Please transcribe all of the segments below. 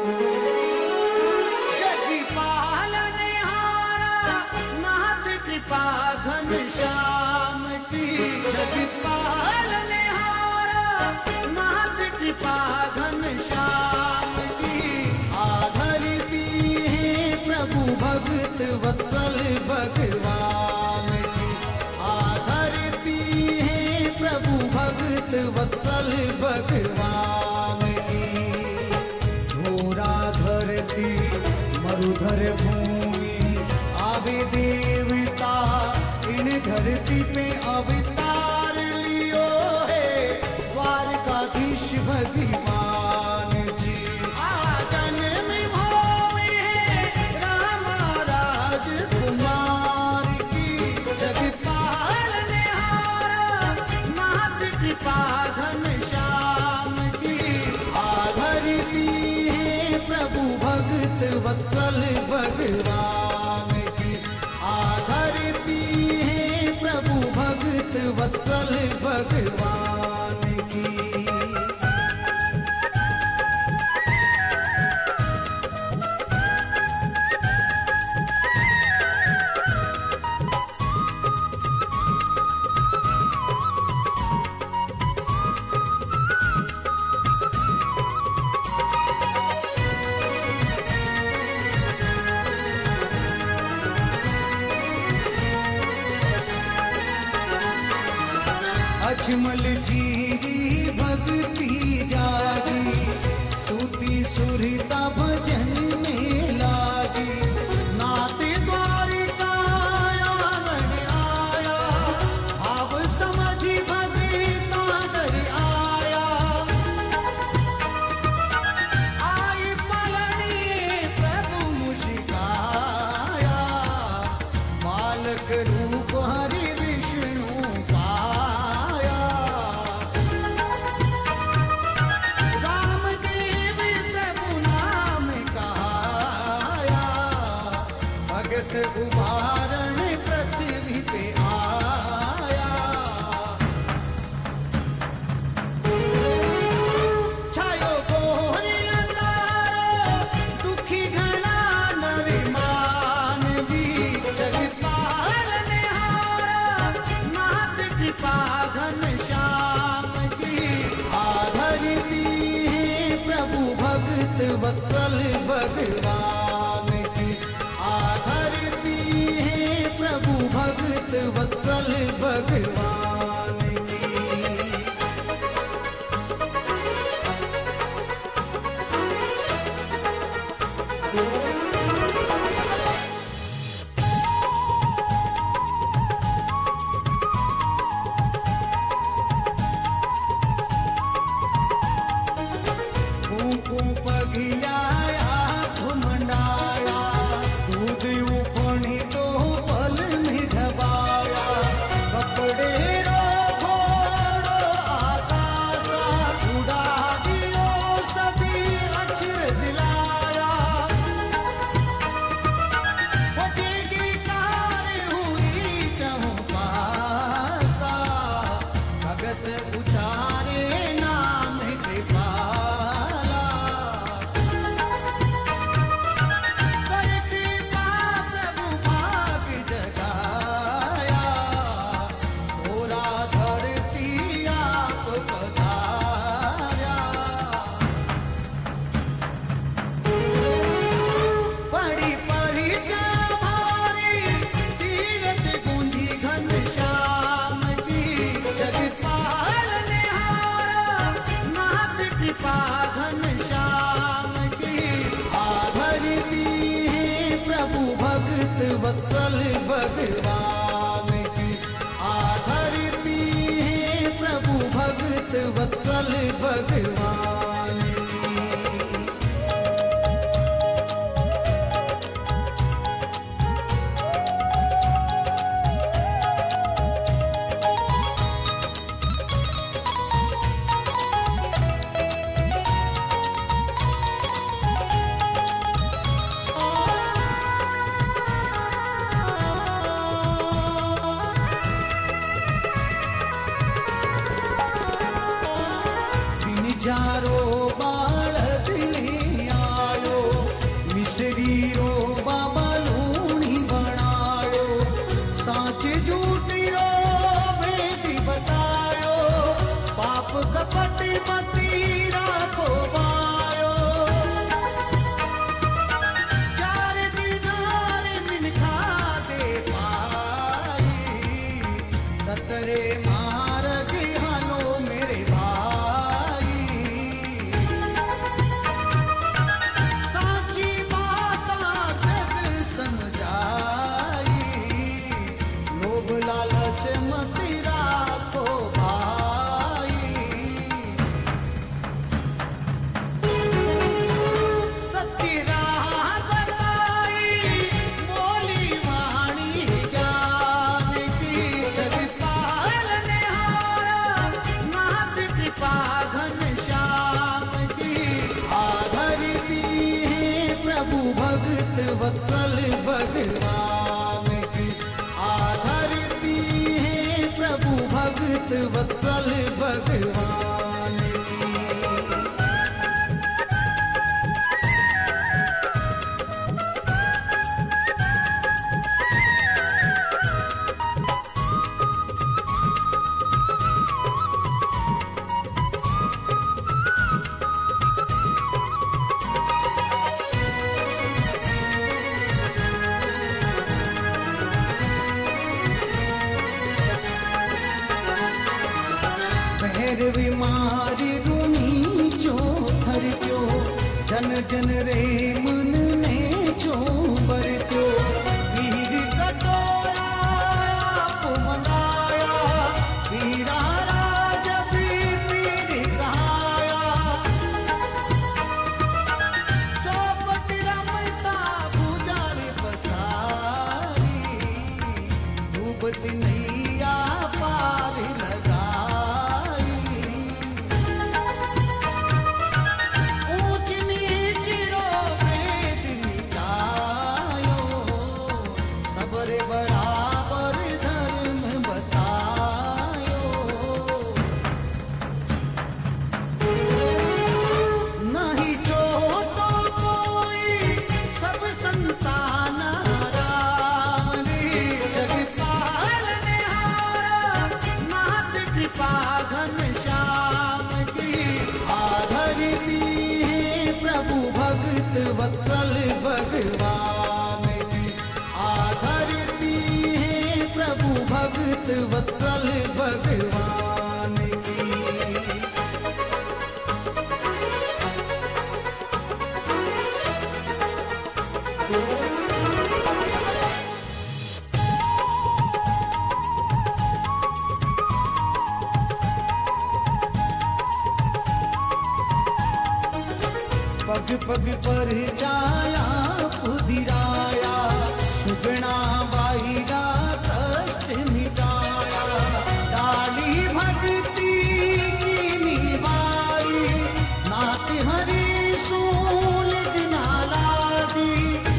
घनश्याम की जग पालनहारा नाथ कृपा घनश्याम की आधरती है प्रभु भगत वत्सल भगवान की आधरती है प्रभु भगत वत्सल भगवान की घोरा धरती मरुधर भूमि आवे देवता इन धरती पे अवतार लियो है द्वारकाधीश भगवान जी आगन में भोवे है रामा राजकुमार की जग पालनहारा नाथ कृपा घनश्याम की आधरती है प्रभु भगत वत्सल भगवान की आधरती प्रभु भगत वत्सल भगवान की अजमल जीरी भक्ति जागी सूती सुरता भजन में लागी नाते द्वारिका आया भाव समझी भगता दर आया आई पलनी प्रभु मुझकाया बालक रूप हरि विष्णु उदाहरण पृथ्वी पे आया छायो गोरी अंधारो दुखी घना नरिमान भी जग पालनहारा नाथ कृपा घनश्याम की आधरती है प्रभु भगत वत्सल भगवान की आधरती है प्रभु भगत वत्सल भगवान की पगिलाया घुमंडाया दूध उपनी तो पल में ढबाया कपड़े रो घोड़ो आकाशा उड़ा दियो सभी अक्षर दिलाया की कार हुई चौपासा भगत उचारे नाम कृपा घनश्याम की आधरती है प्रभु भगत वत्सल भगवान की आधरती है प्रभु भगत वत्सल भगवान की चारों वत्सल भगवान की। भैरवी मारी रूनी चो थर क्यो जन जन रे मन ने चो बर क्यो वीर कटोरा आप मंगाया वीरा राज भी पीर गाया चौपट रमता गुजारे बसारी डूबती नैया पार लगा वत्सल भगवान की आधरती है प्रभु भगत वत्सल भगवान की। पग पग पर जाया पुधिराया सुगना बाईरा कष्ट मिटाया डाली भक्ति की निभाई नाथ हरि सूल जनाला दी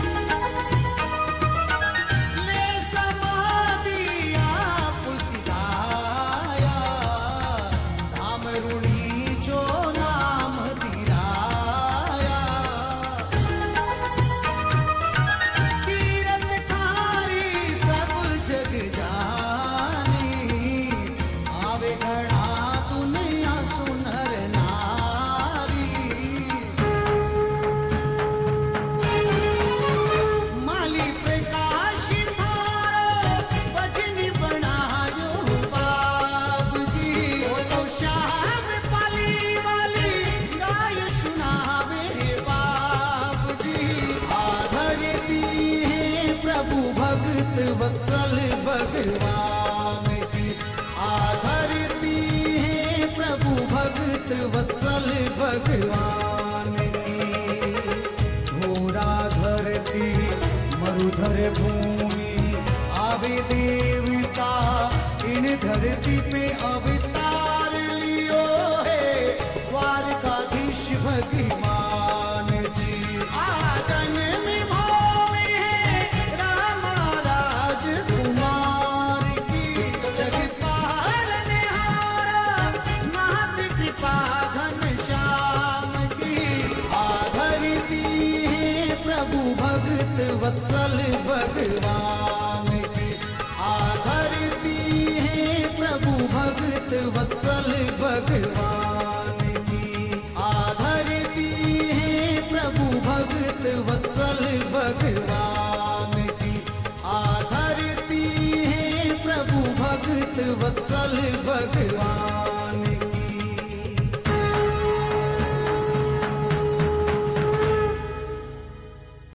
ले समाधि आप सिधाया नाम रुणी जो नाम धीरा वत्सल भगवान की आधरती है प्रभु भगत वत्सल भगवान की। घोरा धरती मरुधर भूमि आवे देवता इन धरती पे अवतार लियो है द्वारकाधीश भगवान जी। आदन में भगत वत्सल भगवान की आधरती है प्रभु भगत वत्सल भगवान की आधरती है प्रभु भगत वत्सल भगवान की आधरती है प्रभु भगत वत्सल भगवान।